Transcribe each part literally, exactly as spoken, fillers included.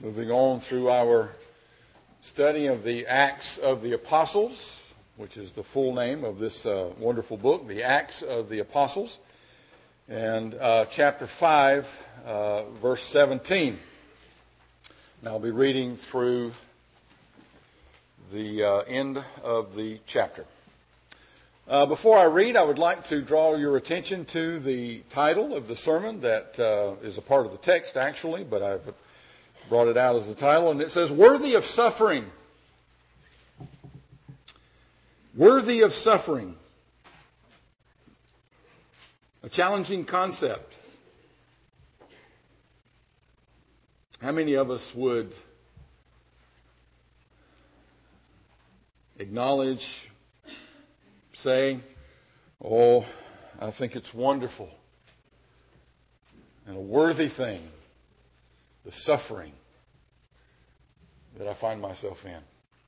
Moving on through our study of the Acts of the Apostles, which is the full name of this uh, wonderful book, the Acts of the Apostles, and uh, chapter five, uh, verse seventeen. And I'll be reading through the uh, end of the chapter. Uh, before I read, I would like to draw your attention to the title of the sermon that uh, is a part of the text, actually, but I've brought it out as the title, and it says, Worthy of Suffering. Worthy of Suffering. A challenging concept. How many of us would acknowledge, say, oh, I think it's wonderful and a worthy thing, the suffering that I find myself in?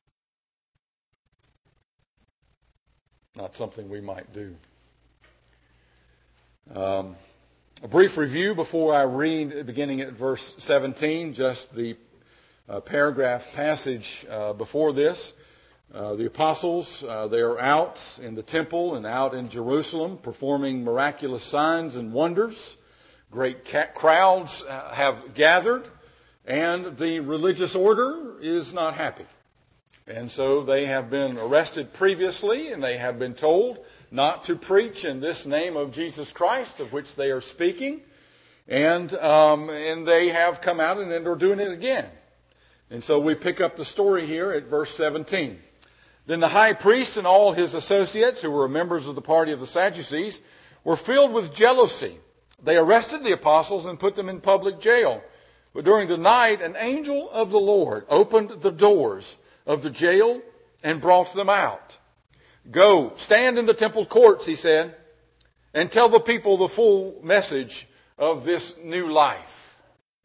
Not something we might do. Um, a brief review before I read, beginning at verse seventeen, just the uh, paragraph passage uh, before this. Uh, the apostles, uh, they are out in the temple and out in Jerusalem performing miraculous signs and wonders. Great ca- crowds uh, have gathered, and the religious order is not happy. And so they have been arrested previously, and they have been told not to preach in this name of Jesus Christ, of which they are speaking. And um, and they have come out and then they're doing it again. And so we pick up the story here at verse seventeen. Then the high priest and all his associates, who were members of the party of the Sadducees, were filled with jealousy. They arrested the apostles and put them in public jail. But during the night, an angel of the Lord opened the doors of the jail and brought them out. Go, stand in the temple courts, he said, and tell the people the full message of this new life.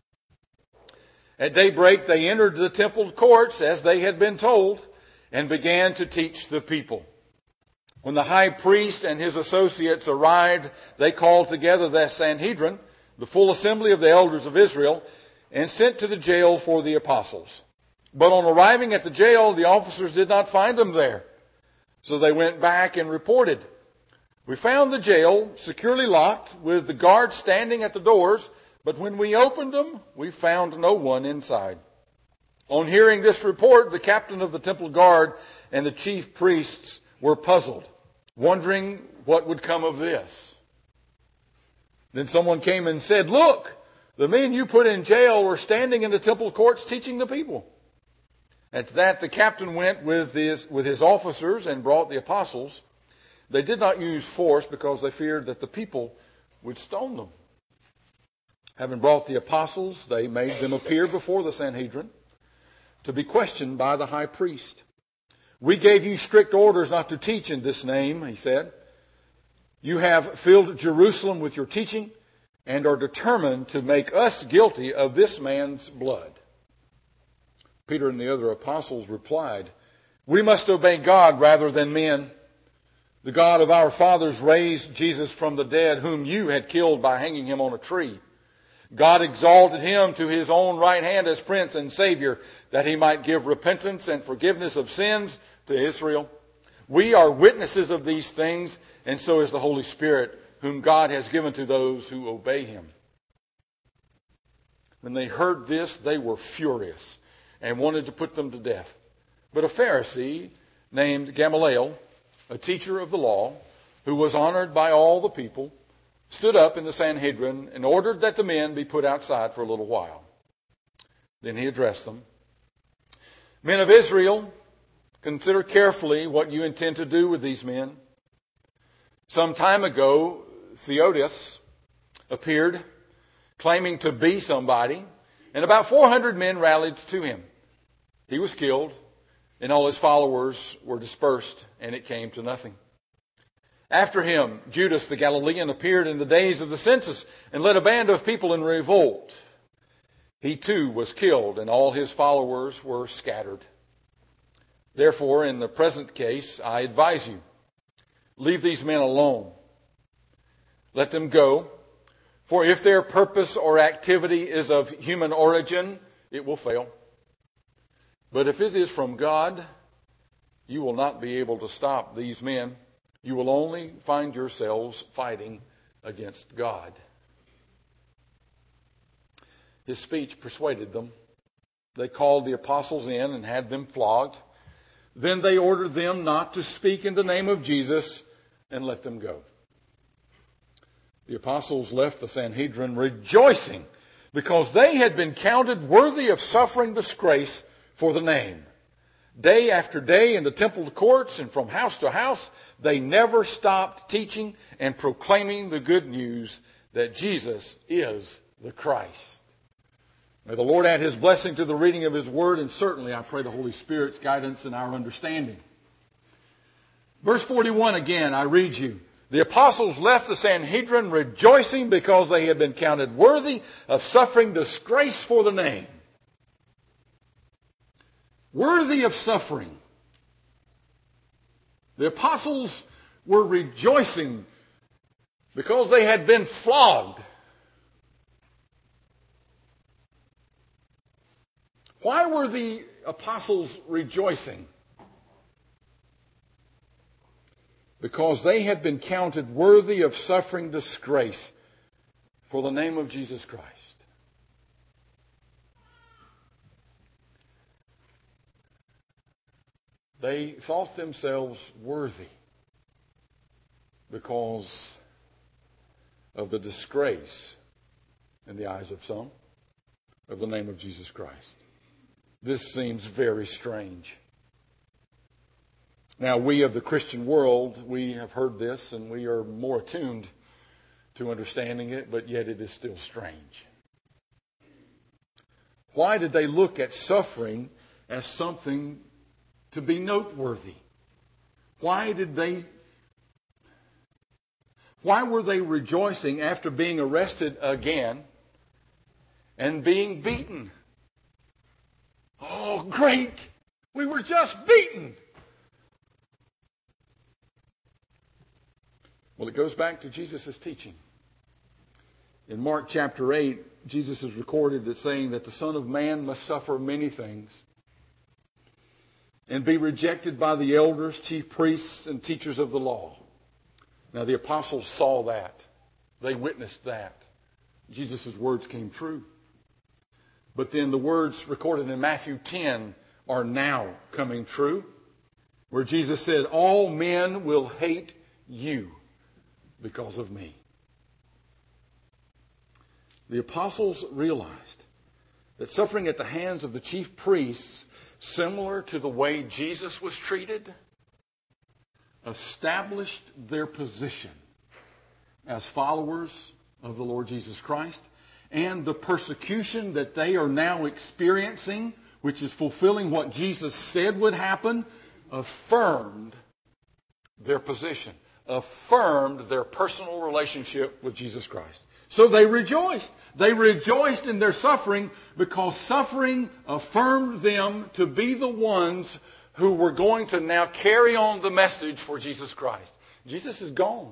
At daybreak, they entered the temple courts as they had been told and began to teach the people. When the high priest and his associates arrived, they called together the Sanhedrin, the full assembly of the elders of Israel, and sent to the jail for the apostles. But on arriving at the jail, the officers did not find them there. So they went back and reported, We found the jail securely locked with the guards standing at the doors, but when we opened them, we found no one inside. On hearing this report, the captain of the temple guard and the chief priests were puzzled, wondering what would come of this. Then someone came and said, Look, the men you put in jail were standing in the temple courts teaching the people. At that, the captain went with his, with his officers and brought the apostles. They did not use force because they feared that the people would stone them. Having brought the apostles, they made them appear before the Sanhedrin to be questioned by the high priest. We gave you strict orders not to teach in this name, he said. You have filled Jerusalem with your teaching and are determined to make us guilty of this man's blood. Peter and the other apostles replied, We must obey God rather than men. The God of our fathers raised Jesus from the dead, whom you had killed by hanging him on a tree. God exalted him to his own right hand as Prince and Savior, that he might give repentance and forgiveness of sins to Israel. We are witnesses of these things, and so is the Holy Spirit, whom God has given to those who obey him. When they heard this, they were furious and wanted to put them to death. But a Pharisee named Gamaliel, a teacher of the law, who was honored by all the people, stood up in the Sanhedrin and ordered that the men be put outside for a little while. Then he addressed them. Men of Israel, consider carefully what you intend to do with these men. Some time ago, Theudas appeared, claiming to be somebody, and about four hundred men rallied to him. He was killed, and all his followers were dispersed, and it came to nothing. After him, Judas the Galilean appeared in the days of the census and led a band of people in revolt. He too was killed, and all his followers were scattered. Therefore, in the present case, I advise you, leave these men alone. Let them go. For if their purpose or activity is of human origin, it will fail. But if it is from God, you will not be able to stop these men. You will only find yourselves fighting against God. His speech persuaded them. They called the apostles in and had them flogged. Then they ordered them not to speak in the name of Jesus and let them go. The apostles left the Sanhedrin rejoicing because they had been counted worthy of suffering disgrace for the name. Day after day in the temple courts and from house to house, they never stopped teaching and proclaiming the good news that Jesus is the Christ. May the Lord add His blessing to the reading of His Word, and certainly I pray the Holy Spirit's guidance in our understanding. Verse forty-one again, I read you. The apostles left the Sanhedrin rejoicing because they had been counted worthy of suffering disgrace for the name. Worthy of suffering. The apostles were rejoicing because they had been flogged. Why were the apostles rejoicing? Because they had been counted worthy of suffering disgrace for the name of Jesus Christ. They thought themselves worthy because of the disgrace, in the eyes of some, of the name of Jesus Christ. This seems very strange. Now, we of the Christian world, we have heard this and we are more attuned to understanding it, but yet it is still strange. Why did they look at suffering as something to be noteworthy? Why did they, why were they rejoicing after being arrested again and being beaten? Oh, great! We were just beaten! Well, it goes back to Jesus' teaching. In Mark chapter eight, Jesus is recorded as saying that the Son of Man must suffer many things and be rejected by the elders, chief priests, and teachers of the law. Now, the apostles saw that. They witnessed that. Jesus' words came true. But then the words recorded in Matthew ten are now coming true, where Jesus said, all men will hate you because of me. The apostles realized that suffering at the hands of the chief priests, similar to the way Jesus was treated, established their position as followers of the Lord Jesus Christ, and the persecution that they are now experiencing, which is fulfilling what Jesus said would happen, affirmed their position, affirmed their personal relationship with Jesus Christ. So they rejoiced. They rejoiced in their suffering because suffering affirmed them to be the ones who were going to now carry on the message for Jesus Christ. Jesus is gone.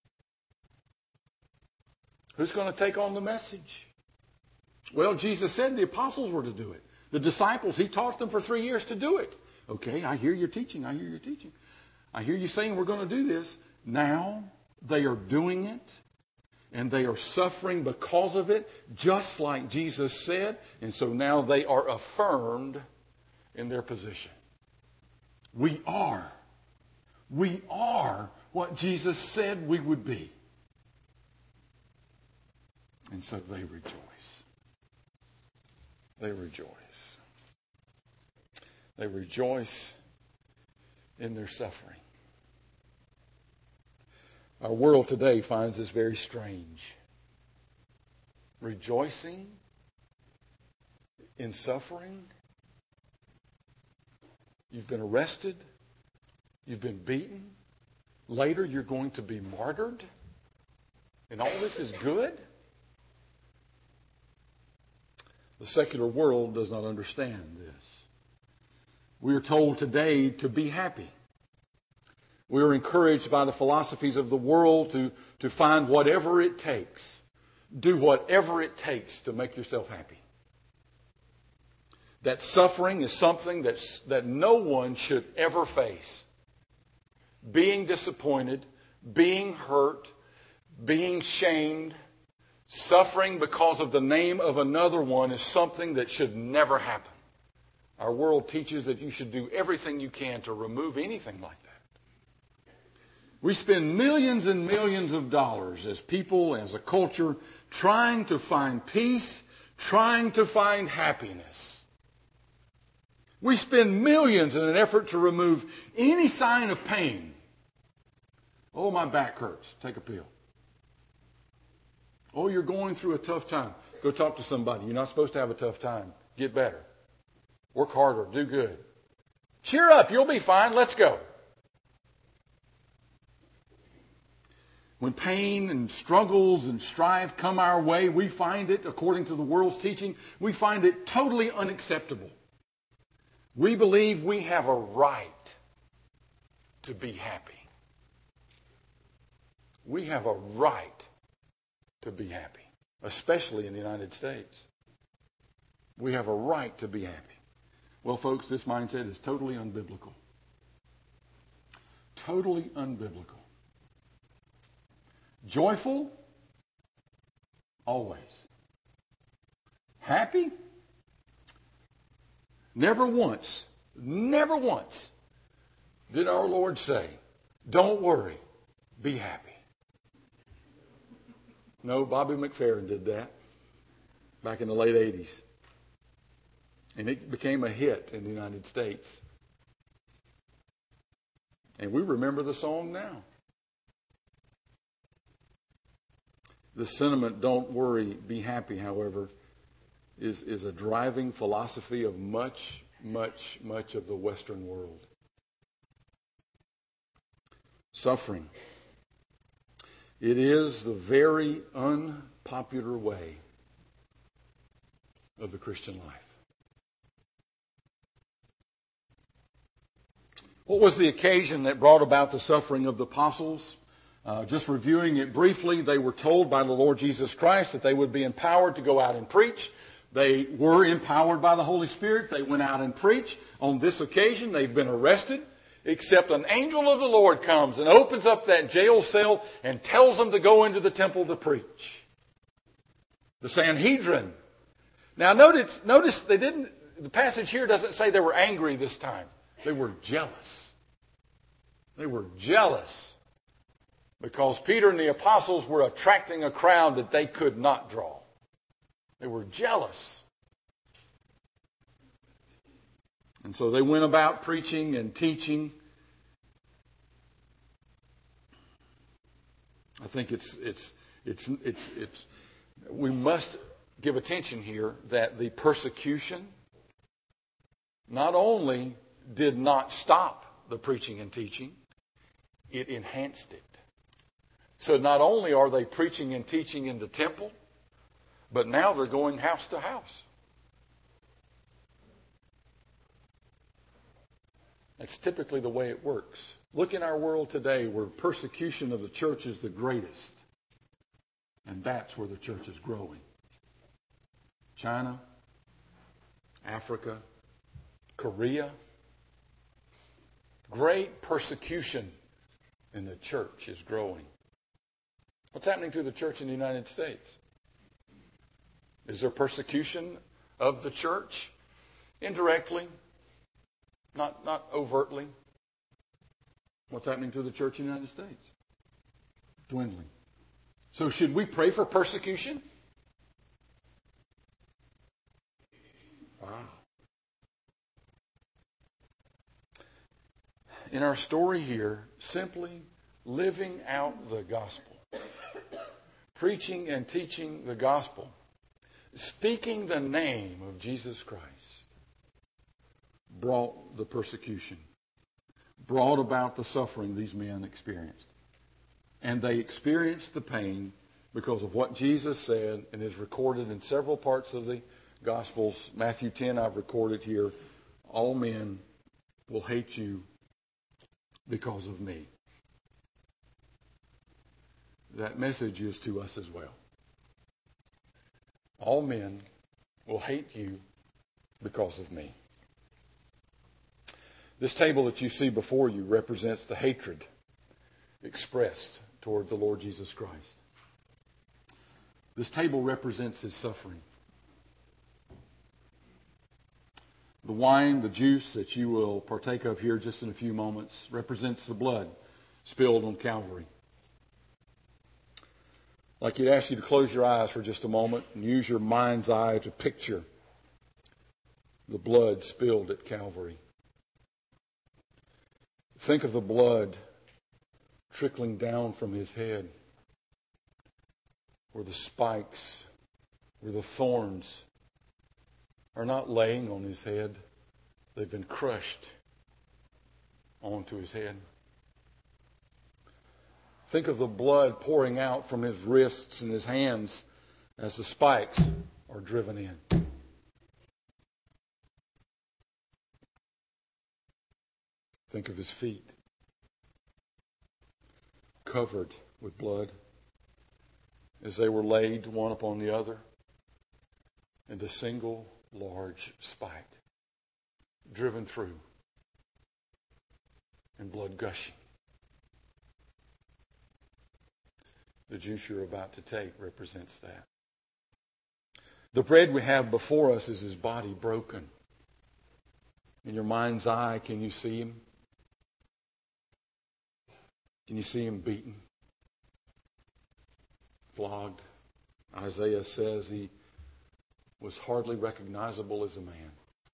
Who's going to take on the message? Well, Jesus said the apostles were to do it. The disciples, He taught them for three years to do it. Okay, I hear your teaching. I hear your teaching. I hear you saying we're going to do this. Now they are doing it. And they are suffering because of it, just like Jesus said. And so now they are affirmed in their position. We are. We are what Jesus said we would be. And so they rejoice. They rejoice. They rejoice in their suffering. Our world today finds this very strange. Rejoicing in suffering. You've been arrested. You've been beaten. Later you're going to be martyred. And all this is good? The secular world does not understand this. We are told today to be happy. We are encouraged by the philosophies of the world to, to find whatever it takes. Do whatever it takes to make yourself happy. that suffering is something that's, that no one should ever face. Being disappointed, being hurt, being shamed, suffering because of the name of another one is something that should never happen. Our world teaches that you should do everything you can to remove anything like that. We spend millions and millions of dollars as people, as a culture, trying to find peace, trying to find happiness. We spend millions in an effort to remove any sign of pain. Oh, my back hurts. Take a pill. Oh, you're going through a tough time. Go talk to somebody. You're not supposed to have a tough time. Get better. Work harder. Do good. Cheer up. You'll be fine. Let's go. When pain and struggles and strife come our way, we find it, according to the world's teaching, we find it totally unacceptable. We believe we have a right to be happy. We have a right to be happy, especially in the United States. We have a right to be happy. Well, folks, this mindset is totally unbiblical. Totally unbiblical. Joyful? Always. Happy? Never once, never once did our Lord say, don't worry, be happy. No, Bobby McFerrin did that back in the late eighties. And it became a hit in the United States. And we remember the song now. The sentiment, don't worry, be happy, however, is, is a driving philosophy of much, much, much of the Western world. Suffering. It is the very unpopular way of the Christian life. What was the occasion that brought about the suffering of the apostles? Uh, just reviewing it briefly, they were told by the Lord Jesus Christ that they would be empowered to go out and preach. They were empowered by the Holy Spirit. They went out and preached. On this occasion, they've been arrested, except an angel of the Lord comes and opens up that jail cell and tells them to go into the temple to preach. The Sanhedrin. Now notice, notice they didn't, the passage here doesn't say they were angry this time. They were jealous. They were jealous because Peter and the apostles were attracting a crowd that they could not draw. They were jealous. And so they went about preaching and teaching. I think it's it's it's it's it's we must give attention here that the persecution not only did not stop the preaching and teaching, it enhanced it. So not only are they preaching and teaching in the temple, but now they're going house to house. That's typically the way it works. Look in our world today where persecution of the church is the greatest. And that's where the church is growing. China, Africa, Korea. Great persecution in the church is growing. What's happening to the church in the United States? Is there persecution of the church? Indirectly. Not, not overtly. What's happening to the church in the United States? Dwindling. So should we pray for persecution? Wow. In our story here, simply living out the gospel, preaching and teaching the gospel, speaking the name of Jesus Christ, brought the persecution, brought about the suffering these men experienced. And they experienced the pain because of what Jesus said and is recorded in several parts of the Gospels. Matthew ten, I've recorded here. All men will hate you because of me. That message is to us as well. All men will hate you because of me. This table that you see before you represents the hatred expressed toward the Lord Jesus Christ. This table represents his suffering. The wine, the juice that you will partake of here just in a few moments, represents the blood spilled on Calvary. I'd like to ask you to close your eyes for just a moment and use your mind's eye to picture the blood spilled at Calvary. Think of the blood trickling down from his head, where the spikes, where the thorns are not laying on his head. They've been crushed onto his head. Think of the blood pouring out from his wrists and his hands as the spikes are driven in. Think of his feet, covered with blood as they were laid one upon the other, and a single large spike driven through and blood gushing. The juice you're about to take represents that. The bread we have before us is his body broken. In your mind's eye, can you see him? Can you see him beaten? Flogged? Isaiah says he was hardly recognizable as a man.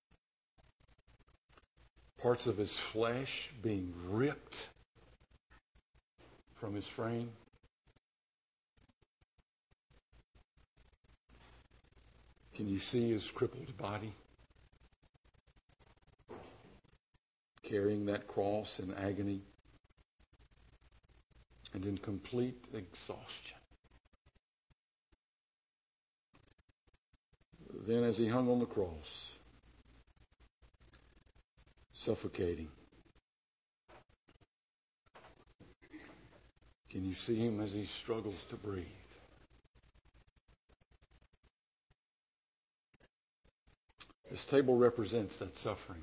Parts of his flesh being ripped from his frame. Can you see his crippled body carrying that cross in agony and in complete exhaustion? Then as he hung on the cross, suffocating, can you see him as he struggles to breathe? This table represents that suffering.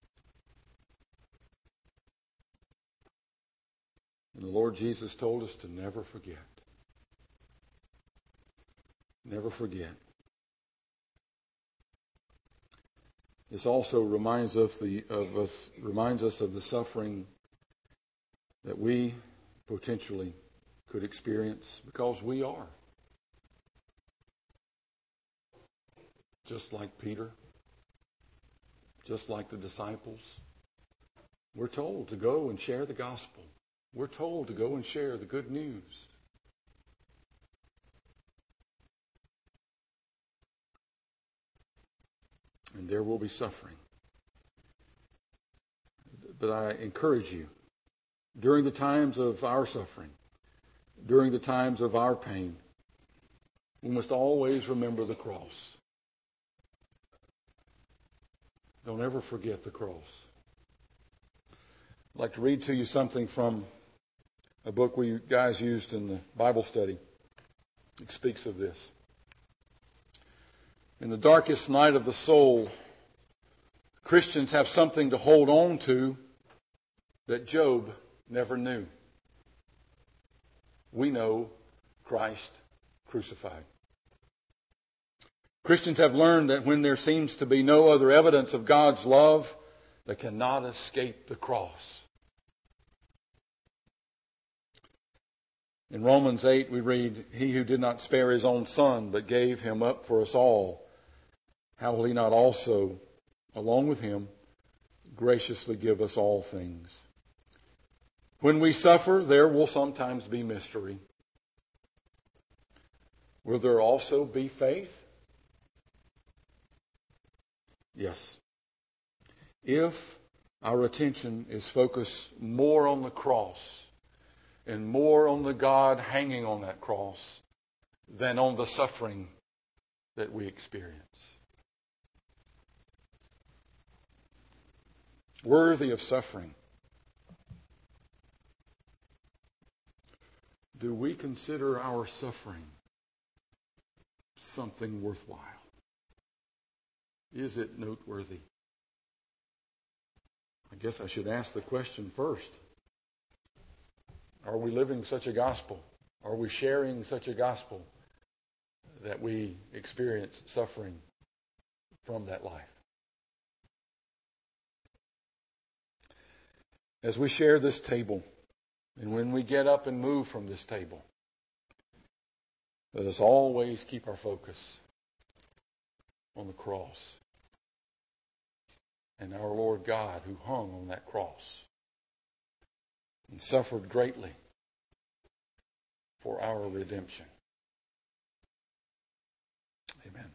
And the Lord Jesus told us to never forget. Never forget. This also reminds us, the, of us, reminds us of the suffering that we potentially could experience because we are. Just like Peter, just like the disciples, we're told to go and share the gospel. We're told to go and share the good news. And there will be suffering. But I encourage you, during the times of our suffering, during the times of our pain, we must always remember the cross. Don't ever forget the cross. I'd like to read to you something from a book we guys used in the Bible study. It speaks of this. In the darkest night of the soul, Christians have something to hold on to that Job never knew. We know Christ crucified. Christians have learned that when there seems to be no other evidence of God's love, they cannot escape the cross. In Romans eight we read, "He who did not spare his own son, but gave him up for us all, how will he not also, along with him, graciously give us all things?" When we suffer, there will sometimes be mystery. Will there also be faith? Yes. If our attention is focused more on the cross and more on the God hanging on that cross than on the suffering that we experience. Worthy of suffering. Do we consider our suffering something worthwhile? Is it noteworthy? I guess I should ask the question first. Are we living such a gospel? Are we sharing such a gospel that we experience suffering from that life? As we share this table, and when we get up and move from this table, let us always keep our focus on the cross and our Lord God who hung on that cross and suffered greatly for our redemption. Amen.